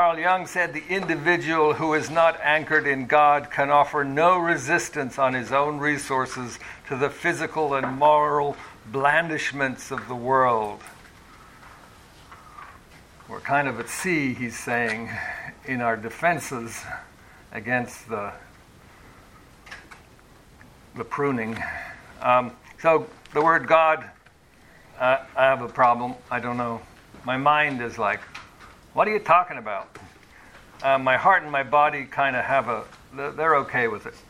Carl Jung said the individual who is not anchored in God can offer no resistance on his own resources to the physical and moral blandishments of the world. We're kind of at sea, he's saying, in our defenses against the pruning. So the word God, I have a problem. I don't know. My mind is like, what are you talking about? My heart and my body kind of they're okay with it.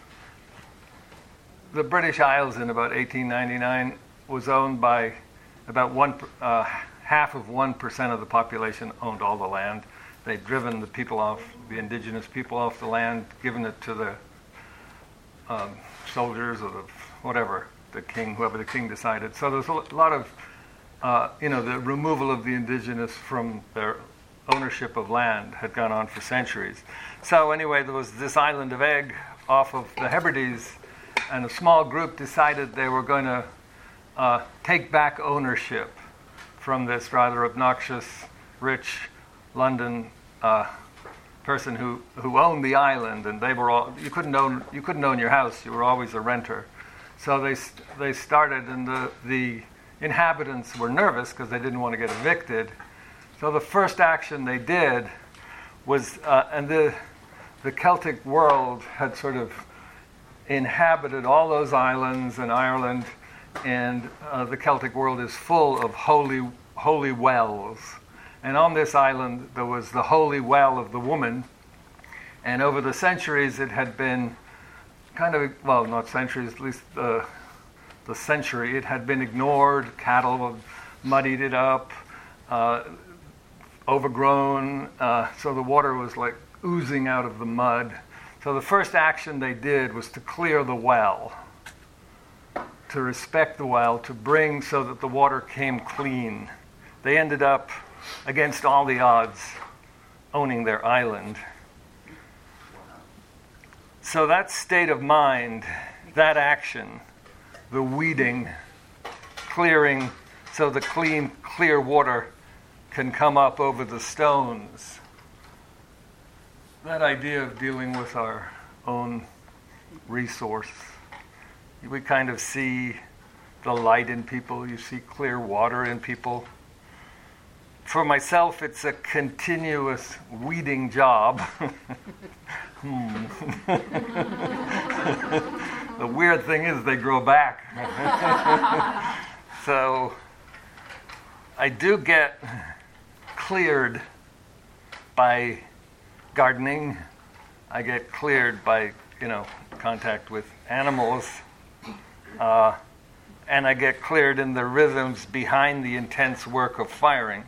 The British Isles in about 1899 was owned by about half of 1% of the population owned all the land. They'd driven the indigenous people off the land, given it to the soldiers or whoever the king decided. So there's a lot of, the removal of the indigenous from their ownership of land had gone on for centuries. So anyway, there was this island of Egg off of the Hebrides, and a small group decided they were going to take back ownership from this rather obnoxious, rich London person who owned the island, and they were all you couldn't own your house. You were always a renter. So they started, and the inhabitants were nervous because they didn't want to get evicted. So the first action they did was, and the Celtic world had sort of inhabited all those islands and Ireland, and the Celtic world is full of holy wells. And on this island there was the holy well of the woman, and over the centuries it had been not centuries, at least the century, it had been ignored. Cattle had muddied it up, overgrown, so the water was like oozing out of the mud. So the first action they did was to clear the well, to respect the well, to bring so that the water came clean. They ended up, against all the odds, owning their island. So that state of mind, that action, the weeding, clearing so the clean, clear water can come up over the stones, that idea of dealing with our own resource. We kind of see the light in people. You see clear water in people. For myself, it's a continuous weeding job. The weird thing is they grow back. So I do get cleared by gardening. I get cleared by, contact with animals. And I get cleared in the rhythms behind the intense work of farming.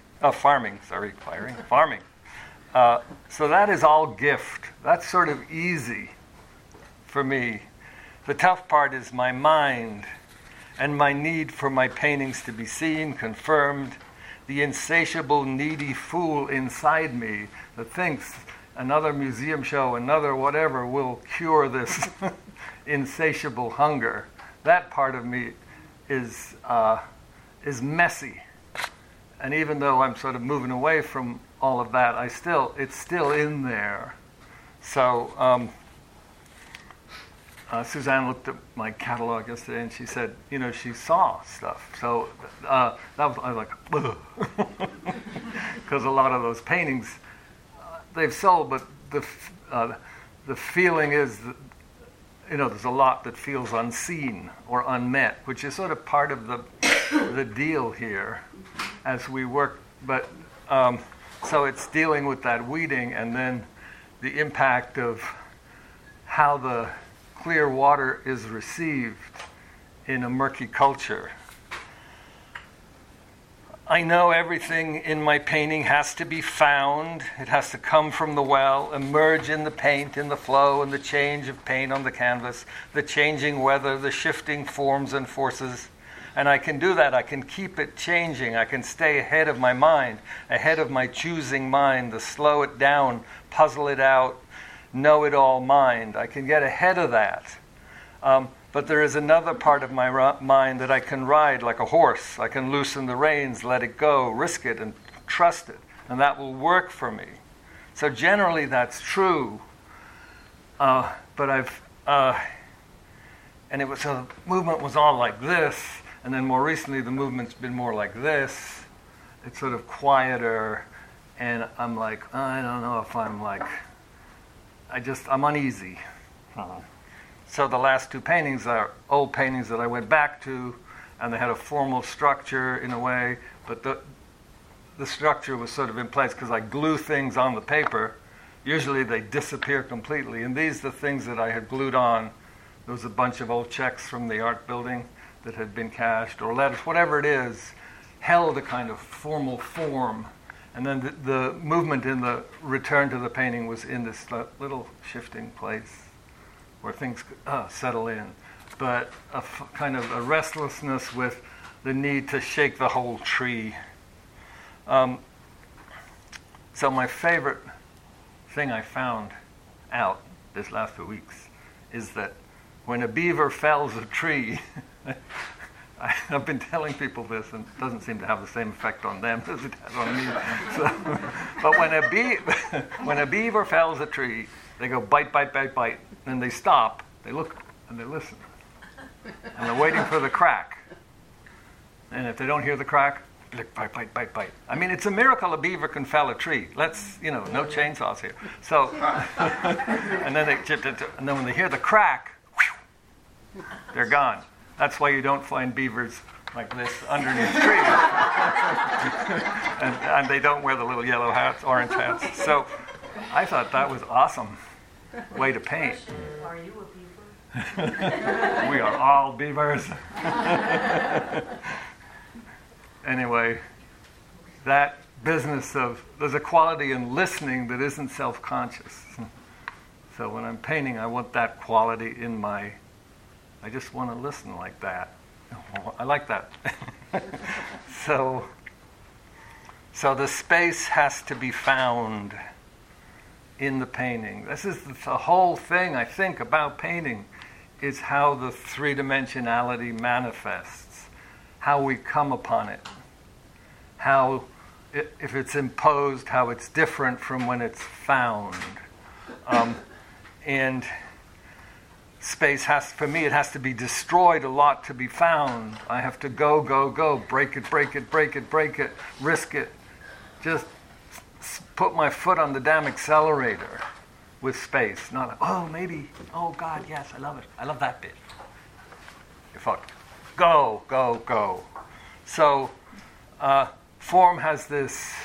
So that is all gift. That's sort of easy for me. The tough part is my mind and my need for my paintings to be seen, confirmed, the insatiable, needy fool inside me that thinks another museum show, another whatever will cure this insatiable hunger. That part of me is messy. And even though I'm sort of moving away from all of that, it's still in there. So Suzanne looked at my catalog yesterday, and she said, she saw stuff. So I was like, because a lot of those paintings they've sold, but the feeling is that, there's a lot that feels unseen or unmet, which is sort of part of the deal here as we work. But so it's dealing with that weeding, and then the impact of how the clear water is received in a murky culture. I know everything in my painting has to be found. It has to come from the well, emerge in the paint, in the flow, and the change of paint on the canvas, the changing weather, the shifting forms and forces. And I can do that. I can keep it changing. I can stay ahead of my mind, ahead of my choosing mind, the slow it down, puzzle it out, know-it-all mind. I can get ahead of that. But there is another part of my mind that I can ride like a horse. I can loosen the reins, let it go, risk it, and trust it. And that will work for me. So generally that's true, but and it was, so the movement was all like this, and then more recently the movement's been more like this. It's sort of quieter, and I'm like, I don't know if I'm like, I'm uneasy. So the last two paintings are old paintings that I went back to, and they had a formal structure in a way, but the structure was sort of in place because I glue things on the paper. Usually they disappear completely, and these are the things that I had glued on. There was a bunch of old checks from the art building that had been cashed, or letters, whatever it is, held a kind of formal form. And then the movement in the return to the painting was in this little shifting place where things settle in. But kind of a restlessness with the need to shake the whole tree. So my favorite thing I found out this last few weeks is that when a beaver fells a tree, I've been telling people this, and it doesn't seem to have the same effect on them as it has on me. But when a beaver fells a tree, they go bite, bite, bite, bite, and they stop, they look, and they listen. And they're waiting for the crack. And if they don't hear the crack, lick, bite, bite, bite, bite. I mean, it's a miracle a beaver can fell a tree. Let's, no chainsaws here. So, and then and then when they hear the crack, whew, they're gone. That's why you don't find beavers like this underneath trees. and they don't wear the little yellow hats, orange hats. So I thought that was awesome way to paint. Are you a beaver? We are all beavers. Anyway, that business of, there's a quality in listening that isn't self-conscious. So when I'm painting, I want that quality in I just want to listen like that. I like that. So the space has to be found in the painting. This is the whole thing, I think, about painting, is how the three-dimensionality manifests, how we come upon it, how, if it's imposed, how it's different from when it's found. And space for me, it has to be destroyed a lot to be found. I have to go, break it, risk it. Just put my foot on the damn accelerator with space. Not like, oh, maybe, oh God, yes, I love it. I love that bit. Your foot. Go. So, form has this,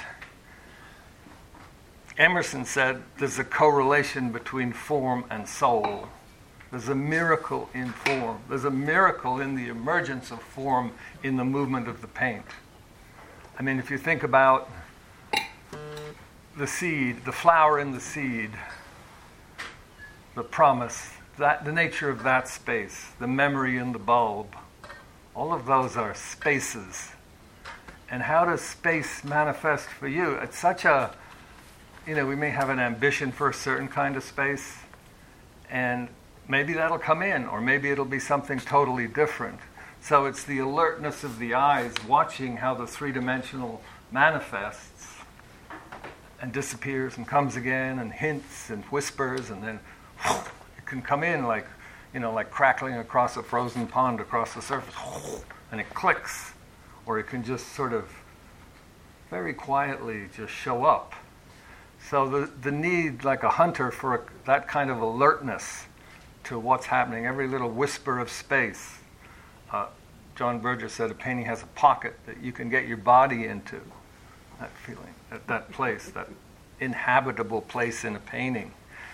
Emerson said, there's a correlation between form and soul. There's a miracle in form. There's a miracle in the emergence of form in the movement of the paint. I mean, if you think about the seed, the flower in the seed, the promise, the nature of that space, the memory in the bulb, all of those are spaces. And how does space manifest for you? It's such a, we may have an ambition for a certain kind of space, and maybe that'll come in, or maybe it'll be something totally different. So it's the alertness of the eyes, watching how the three-dimensional manifests and disappears and comes again and hints and whispers, and then it can come in like crackling across a frozen pond across the surface, and it clicks. Or it can just sort of very quietly just show up. So the need, like a hunter, for that kind of alertness to what's happening, every little whisper of space. John Berger said a painting has a pocket that you can get your body into, that feeling, that place, that inhabitable place in a painting.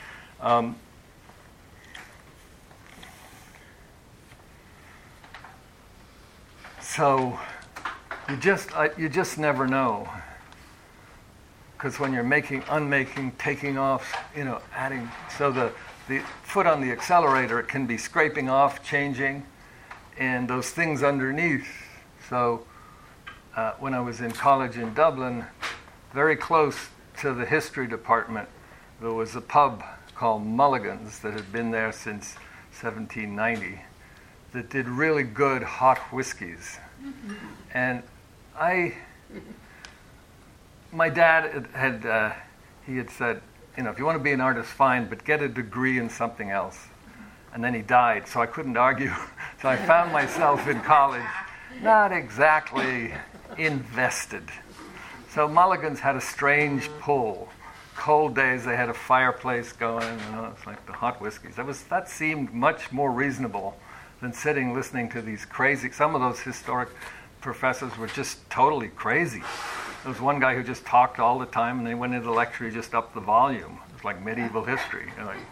So you just never know, because when you're unmaking, taking off, adding, so the foot on the accelerator, it can be scraping off, changing, and those things underneath. So when I was in college in Dublin, very close to the history department, there was a pub called Mulligan's that had been there since 1790 that did really good hot whiskeys. And my dad had he had said, if you want to be an artist, fine, but get a degree in something else. And then he died, so I couldn't argue. So I found myself in college not exactly invested. So Mulligan's had a strange pull. Cold days, they had a fireplace going, it's like the hot whiskeys. That seemed much more reasonable than sitting listening to these crazy, some of those historic professors were just totally crazy. There was one guy who just talked all the time, and they went into the lecture, he just upped the volume. It was like medieval history.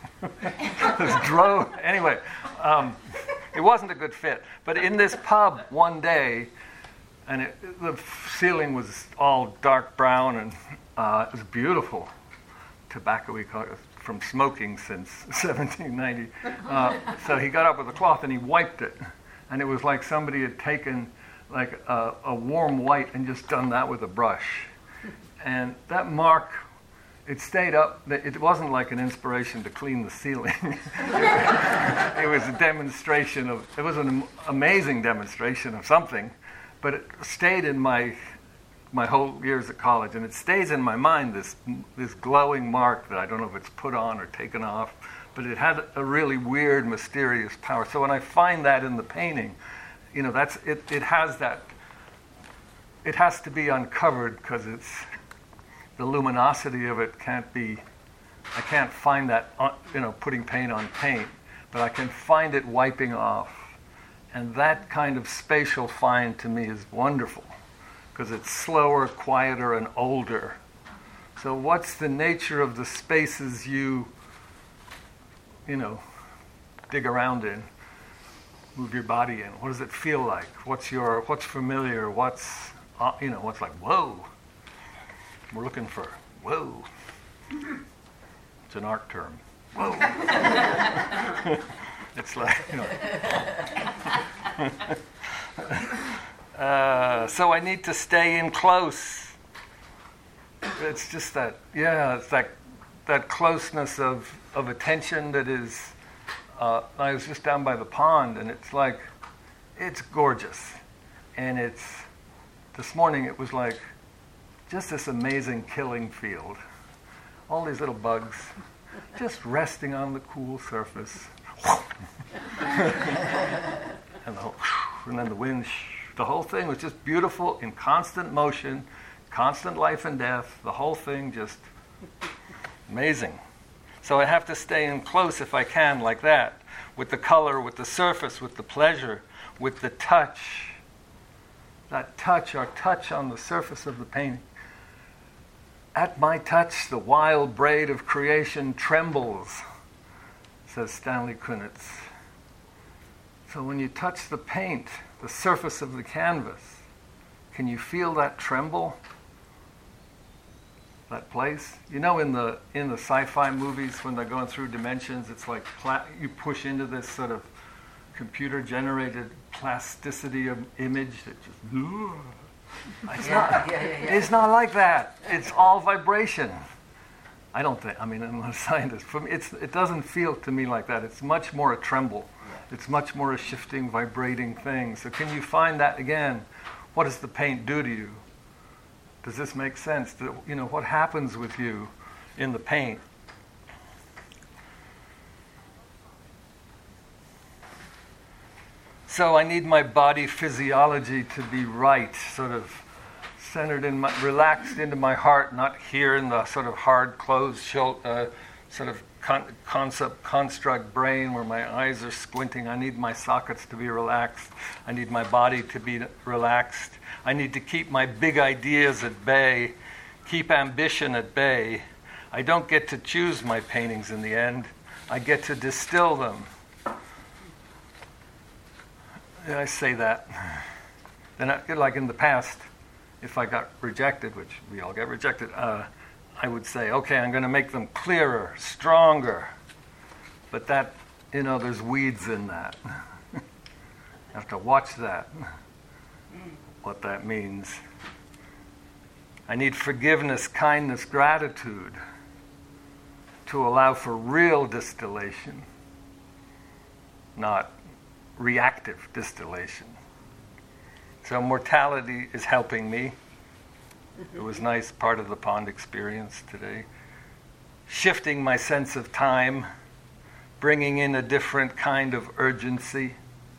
Anyway, it wasn't a good fit. But in this pub one day, and the ceiling was all dark brown, and it was beautiful. Tobacco-y from smoking since 1790. So he got up with a cloth and he wiped it. And it was like somebody had taken like a warm white and just done that with a brush. And that mark, it stayed up. It wasn't like an inspiration to clean the ceiling. It was a demonstration it was an amazing demonstration of something, but it stayed in my whole years at college, and it stays in my mind, this glowing mark that I don't know if it's put on or taken off, but it had a really weird, mysterious power. So when I find that in the painting, that's it has that, it has to be uncovered because the luminosity of it I can't find that, putting paint on paint, but I can find it wiping off. And that kind of spatial find to me is wonderful, because it's slower, quieter, and older. So what's the nature of the spaces you dig around in, move your body in? What does it feel like? What's familiar? What's like, whoa. We're looking for, whoa. It's an art term. Whoa. It's like, so I need to stay in close. It's just that, it's that closeness of attention that is, I was just down by the pond, and it's like, it's gorgeous. And this morning it was like, just this amazing killing field. All these little bugs just resting on the cool surface. And then the wind, the whole thing was just beautiful in constant motion, constant life and death, the whole thing just amazing. So I have to stay in close if I can, like that, with the color, with the surface, with the pleasure, with the touch. That touch, our touch on the surface of the painting. At my touch, the wild braid of creation trembles, says Stanley Kunitz. So when you touch the paint, the surface of the canvas, can you feel that tremble? That place? In the sci-fi movies, when they're going through dimensions, it's like you push into this sort of computer-generated plasticity of image that just... It's not like that. It's all vibration. I'm not a scientist. For me, it doesn't feel to me like that. It's much more a tremble. It's much more a shifting, vibrating thing. So can you find that again? What does the paint do to you? Does this make sense? What happens with you in the paint? So I need my body physiology to be right, sort of centered relaxed into my heart, not here in the sort of hard, closed, sort of construct brain where my eyes are squinting. I need my sockets to be relaxed. I need my body to be relaxed. I need to keep my big ideas at bay, keep ambition at bay. I don't get to choose my paintings in the end. I get to distill them. I say that. Then, like in the past, if I got rejected, which we all get rejected, I would say, okay, I'm going to make them clearer, stronger. But that, there's weeds in that. I have to watch that, what that means. I need forgiveness, kindness, gratitude to allow for real distillation, not reactive distillation. So mortality is helping me. It was nice, part of the pond experience today. shifting my sense of time, bringing in a different kind of urgency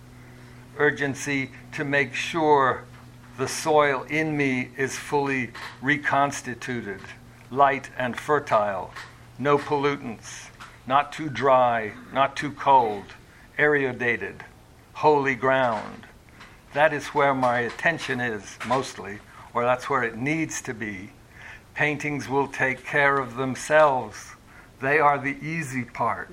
to make sure the soil in me is fully reconstituted, light and fertile, no pollutants, not too dry, not too cold, aeridated, holy ground. That is where my attention is mostly, or that's where it needs to be. Paintings will take care of themselves. They are the easy part.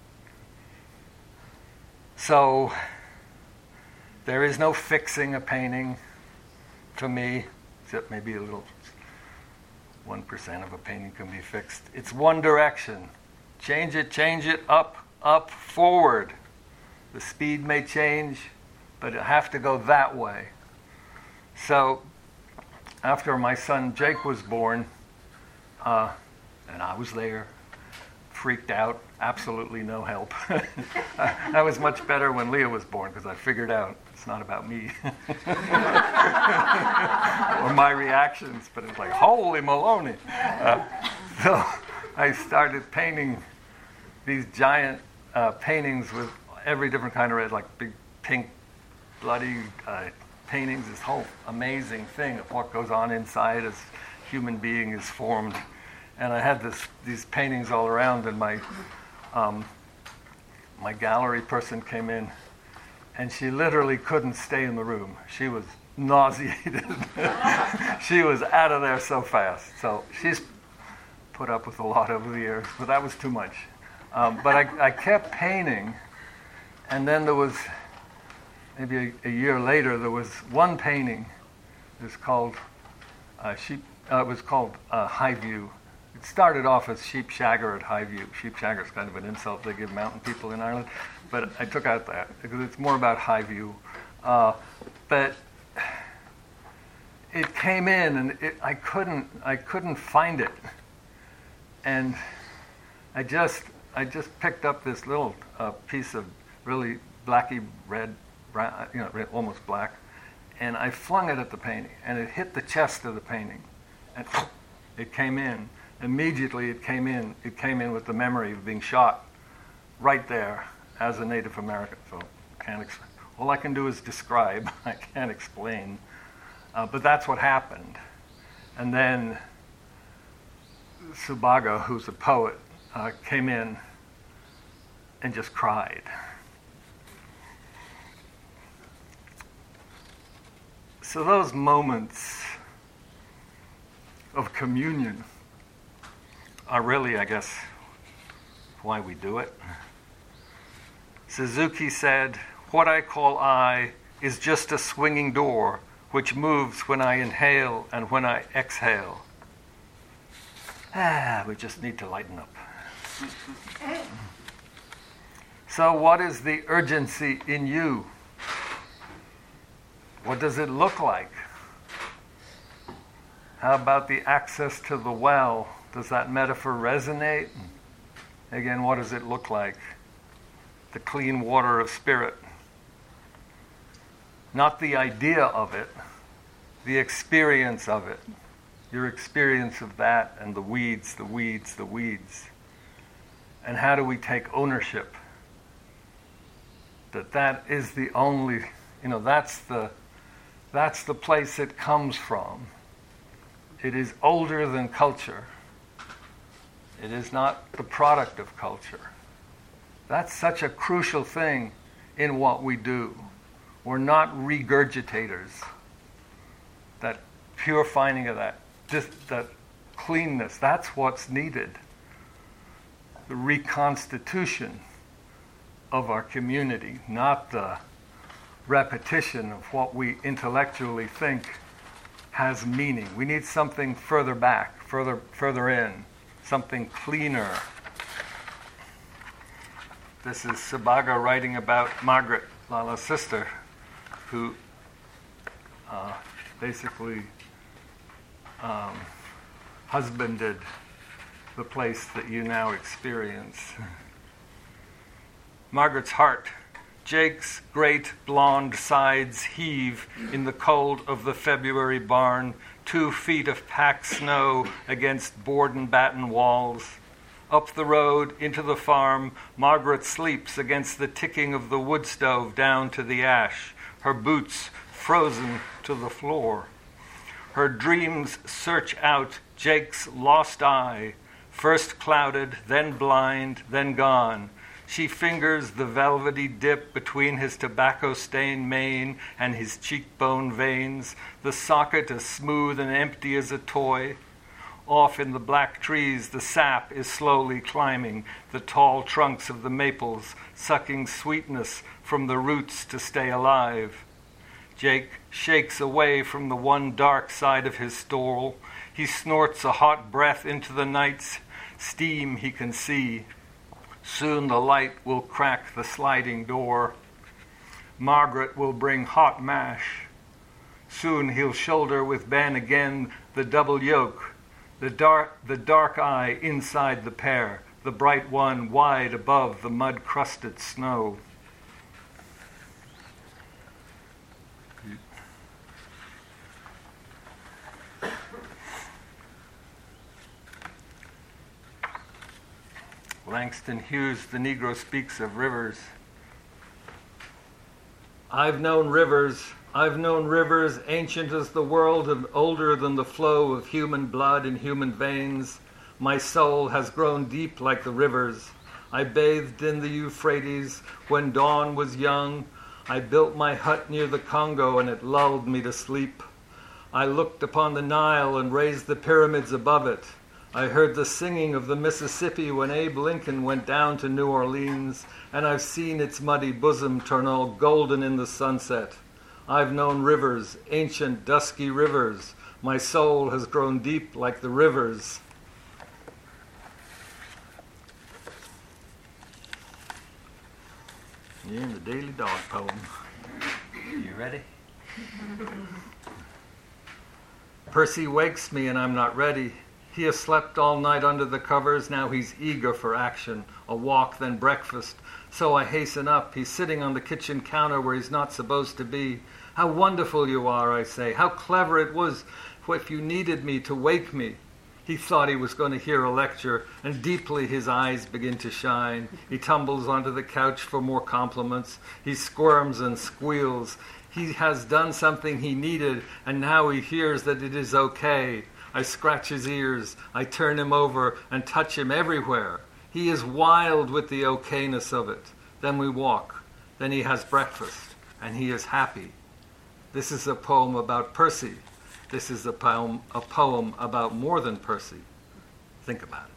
So there is no fixing a painting to me, except maybe a little 1% of a painting can be fixed. It's one direction. Change it, up, forward. The speed may change, but it'll have to go that way. So after my son Jake was born, and I was there, freaked out, absolutely no help. I was much better when Leah was born because I figured out it's not about me or my reactions, but it's like, holy Maloney. So I started painting these giant paintings with every different kind of red, like big pink, bloody paintings, this whole amazing thing of what goes on inside as human being is formed. And I had these paintings all around, and my gallery person came in, and she literally couldn't stay in the room. She was nauseated. She was out of there so fast. So she's put up with a lot over the years, but that was too much. But I kept painting, and then there was, maybe a year later, there was one painting. It was called High View. It started off as Sheep Shagger at High View. Sheep Shagger is kind of an insult they give mountain people in Ireland, but I took out that because it's more about High View. But it came in, and I couldn't find it, and I just picked up this little piece of really blacky red, brown, almost black, and I flung it at the painting, and it hit the chest of the painting, and it came in. Immediately it came in. It came in with the memory of being shot right there as a Native American. So all I can do is describe. I can't explain. But that's what happened. And then Subaga, who's a poet, came in and just cried. So those moments of communion are really, I guess, why we do it. Suzuki said, "What I call I is just a swinging door which moves when I inhale and when I exhale." We just need to lighten up. So what is the urgency in you? What does it look like? How about the access to the well? Does that metaphor resonate? Again, what does it look like? The clean water of spirit. Not the idea of it, the experience of it. Your experience of that and the weeds. And how do we take ownership? That is the only, that's the place it comes from. It is older than culture. It is not the product of culture. That's such a crucial thing in what we do. We're not regurgitators. That pure finding of that cleanness, that's what's needed. The reconstitution of our community, not the repetition of what we intellectually think has meaning. We need something further back, further in, something cleaner. This is Subaga writing about Margaret, Lala's sister, who basically husbanded the place that you now experience. Margaret's heart. Jake's great blonde sides heave in the cold of the February barn, 2 feet of packed snow against board and batten walls. Up the road, into the farm, Margaret sleeps against the ticking of the wood stove down to the ash, her boots frozen to the floor. Her dreams search out Jake's lost eye, first clouded, then blind, then gone. She fingers the velvety dip between his tobacco-stained mane and his cheekbone veins, the socket as smooth and empty as a toy. Off in the black trees, the sap is slowly climbing, the tall trunks of the maples sucking sweetness from the roots to stay alive. Jake shakes away from the one dark side of his stole. He snorts a hot breath into the night's steam he can see. Soon the light will crack the sliding door. Margaret will bring hot mash. Soon he'll shoulder with Ben again the double yoke, the dark eye inside the pear, the bright one wide above the mud-crusted snow. Langston Hughes, the Negro, speaks of rivers. I've known rivers ancient as the world and older than the flow of human blood in human veins. My soul has grown deep like the rivers. I bathed in the Euphrates when dawn was young. I built my hut near the Congo and it lulled me to sleep. I looked upon the Nile and raised the pyramids above it. I heard the singing of the Mississippi when Abe Lincoln went down to New Orleans, and I've seen its muddy bosom turn all golden in the sunset. I've known rivers, ancient dusky rivers. My soul has grown deep like the rivers. Yeah, the Daily Dog poem. You ready? Percy wakes me and I'm not ready. He has slept all night under the covers, now he's eager for action, a walk, then breakfast. So I hasten up. He's sitting on the kitchen counter where he's not supposed to be. How wonderful you are, I say. How clever it was if you needed me to wake me. He thought he was going to hear a lecture, and deeply his eyes begin to shine. He tumbles onto the couch for more compliments. He squirms and squeals. He has done something he needed, and now he hears that it is okay. I scratch his ears, I turn him over and touch him everywhere. He is wild with the okayness of it. Then we walk. Then he has breakfast, and he is happy. This is a poem about Percy. This is a poem about more than Percy. Think about it.